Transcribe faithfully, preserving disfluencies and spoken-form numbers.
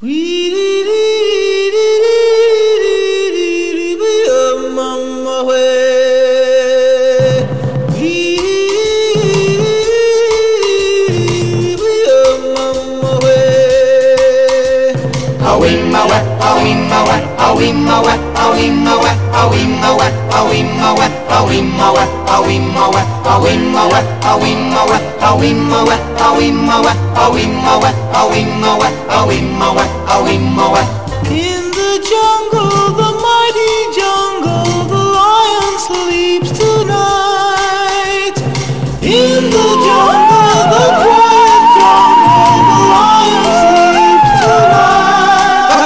In the jungle, the mighty jungle, the lion sleeps tonight. In the jungle, the quiet jungle, the lion sleeps tonight.